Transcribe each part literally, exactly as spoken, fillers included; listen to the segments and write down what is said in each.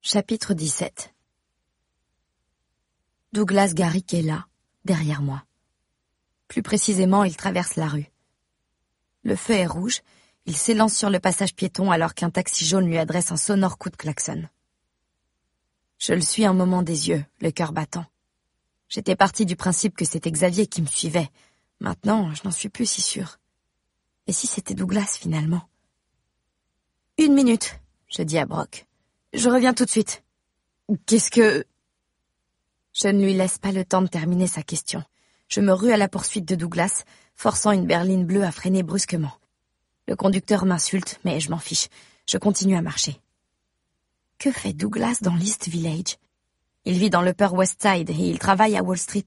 Chapitre dix-sept. Douglas Garrick est là, derrière moi. Plus précisément, il traverse la rue. Le feu est rouge, il s'élance sur le passage piéton alors qu'un taxi jaune lui adresse un sonore coup de klaxon. Je le suis un moment des yeux, le cœur battant. J'étais partie du principe que c'était Xavier qui me suivait. Maintenant, je n'en suis plus si sûre. Et si c'était Douglas, finalement? Une minute, je dis à Brock. Je reviens tout de suite. Qu'est-ce que... Je ne lui laisse pas le temps de terminer sa question. Je me rue à la poursuite de Douglas, forçant une berline bleue à freiner brusquement. Le conducteur m'insulte, mais je m'en fiche. Je continue à marcher. Que fait Douglas dans l'East Village? Il vit dans l'Upper West Side et il travaille à Wall Street.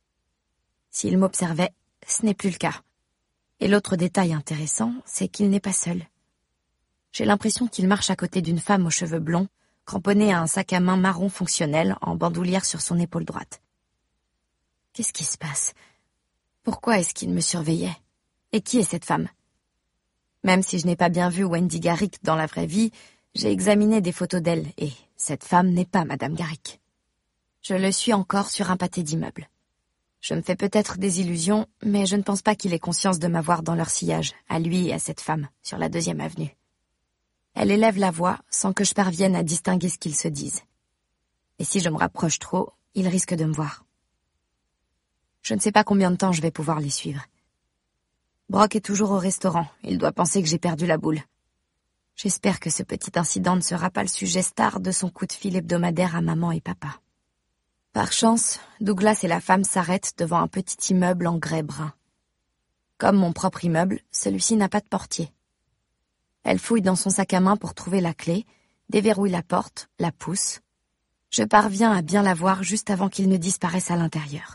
S'il m'observait, ce n'est plus le cas. Et l'autre détail intéressant, c'est qu'il n'est pas seul. J'ai l'impression qu'il marche à côté d'une femme aux cheveux blonds, cramponnée à un sac à main marron fonctionnel en bandoulière sur son épaule droite. Qu'est-ce qui se passe? Pourquoi est-ce qu'il me surveillait? Et qui est cette femme? Même si je n'ai pas bien vu Wendy Garrick dans la vraie vie, j'ai examiné des photos d'elle, et cette femme n'est pas Madame Garrick. Je le suis encore sur un pâté d'immeubles. Je me fais peut-être des illusions, mais je ne pense pas qu'il ait conscience de m'avoir dans leur sillage, à lui et à cette femme, sur la deuxième avenue. Elle élève la voix sans que je parvienne à distinguer ce qu'ils se disent. Et si je me rapproche trop, ils risquent de me voir. Je ne sais pas combien de temps je vais pouvoir les suivre. Brock est toujours au restaurant. Il doit penser que j'ai perdu la boule. J'espère que ce petit incident ne sera pas le sujet star de son coup de fil hebdomadaire à maman et papa. Par chance, Douglas et la femme s'arrêtent devant un petit immeuble en grès brun. Comme mon propre immeuble, celui-ci n'a pas de portier. Elle fouille dans son sac à main pour trouver la clé, déverrouille la porte, la pousse. Je parviens à bien la voir juste avant qu'il ne disparaisse à l'intérieur.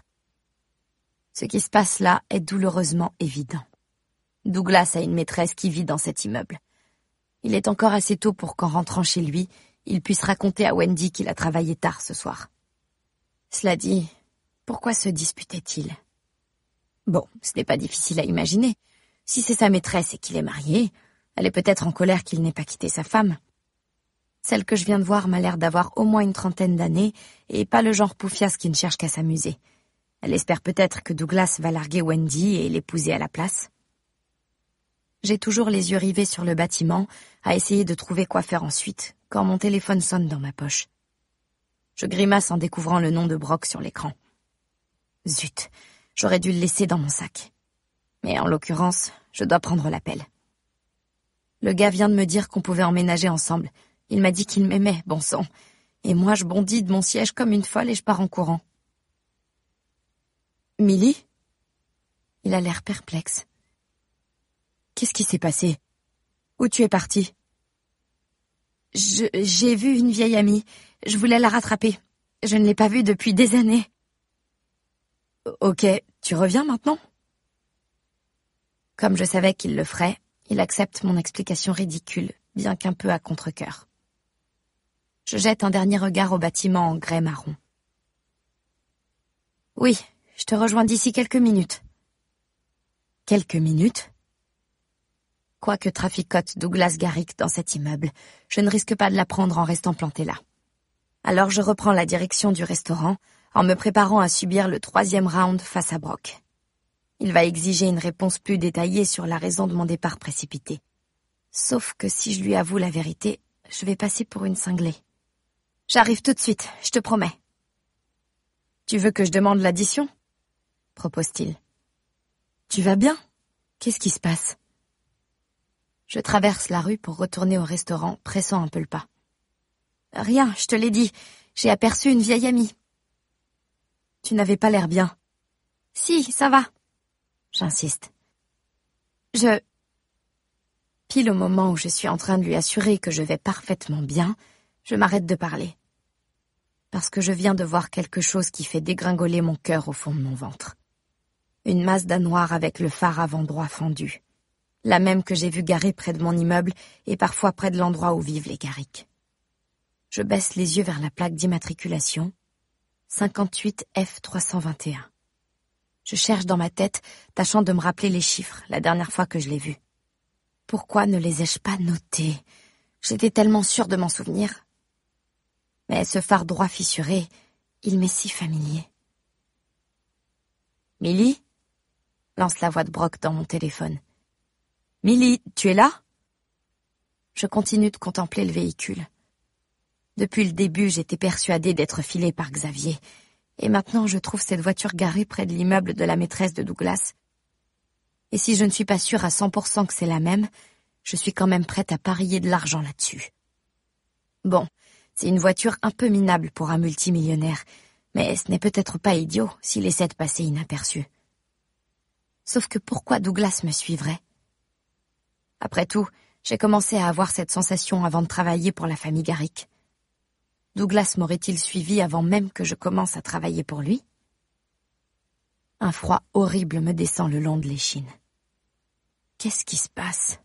Ce qui se passe là est douloureusement évident. Douglas a une maîtresse qui vit dans cet immeuble. Il est encore assez tôt pour qu'en rentrant chez lui, il puisse raconter à Wendy qu'il a travaillé tard ce soir. Cela dit, pourquoi se disputait-il? Bon, ce n'est pas difficile à imaginer. Si c'est sa maîtresse et qu'il est marié, elle est peut-être en colère qu'il n'ait pas quitté sa femme. Celle que je viens de voir m'a l'air d'avoir au moins une trentaine d'années et pas le genre poufias qui ne cherche qu'à s'amuser. Elle espère peut-être que Douglas va larguer Wendy et l'épouser à la place. J'ai toujours les yeux rivés sur le bâtiment, à essayer de trouver quoi faire ensuite, quand mon téléphone sonne dans ma poche. Je grimace en découvrant le nom de Brock sur l'écran. Zut, j'aurais dû le laisser dans mon sac. Mais en l'occurrence, je dois prendre l'appel. Le gars vient de me dire qu'on pouvait emménager ensemble. Il m'a dit qu'il m'aimait, bon sang. Et moi, je bondis de mon siège comme une folle et je pars en courant. Millie? Il a l'air perplexe. Qu'est-ce qui s'est passé? Où tu es partie? Je, j'ai vu une vieille amie. Je voulais la rattraper. Je ne l'ai pas vue depuis des années. Ok, tu reviens maintenant? Comme je savais qu'il le ferait, il accepte mon explication ridicule, bien qu'un peu à contre-cœur. Je jette un dernier regard au bâtiment en grès marron. Oui, je te rejoins d'ici quelques minutes. Quelques minutes? Quoique traficote Douglas Garrick dans cet immeuble, je ne risque pas de la prendre en restant plantée là. Alors je reprends la direction du restaurant en me préparant à subir le troisième round face à Brock. Il va exiger une réponse plus détaillée sur la raison de mon départ précipité. Sauf que si je lui avoue la vérité, je vais passer pour une cinglée. J'arrive tout de suite, je te promets. Tu veux que je demande l'addition? Propose-t-il. Tu vas bien? Qu'est-ce qui se passe? Je traverse la rue pour retourner au restaurant, pressant un peu le pas. Rien, je te l'ai dit, j'ai aperçu une vieille amie. Tu n'avais pas l'air bien. Si, ça va. J'insiste. Je... Pile au moment où je suis en train de lui assurer que je vais parfaitement bien, je m'arrête de parler. Parce que je viens de voir quelque chose qui fait dégringoler mon cœur au fond de mon ventre. Une Mazda noire avec le phare avant droit fendu. La même que j'ai vue garée près de mon immeuble et parfois près de l'endroit où vivent les Garrick. Je baisse les yeux vers la plaque d'immatriculation. cinquante-huit F trois cent vingt et un. Je cherche dans ma tête, tâchant de me rappeler les chiffres, la dernière fois que je l'ai vue. Pourquoi ne les ai-je pas notés? J'étais tellement sûre de m'en souvenir. Mais ce phare droit fissuré, il m'est si familier. « Millie ?» lance la voix de Brock dans mon téléphone. « Millie, tu es là ?» Je continue de contempler le véhicule. Depuis le début, j'étais persuadée d'être filée par Xavier, et maintenant je trouve cette voiture garée près de l'immeuble de la maîtresse de Douglas. Et si je ne suis pas sûre à cent pour cent que c'est la même, je suis quand même prête à parier de l'argent là-dessus. Bon, c'est une voiture un peu minable pour un multimillionnaire, mais ce n'est peut-être pas idiot s'il essaie de passer inaperçu. Sauf que pourquoi Douglas me suivrait? Après tout, j'ai commencé à avoir cette sensation avant de travailler pour la famille Garrick. Douglas m'aurait-il suivi avant même que je commence à travailler pour lui? Un froid horrible me descend le long de l'échine. Qu'est-ce qui se passe?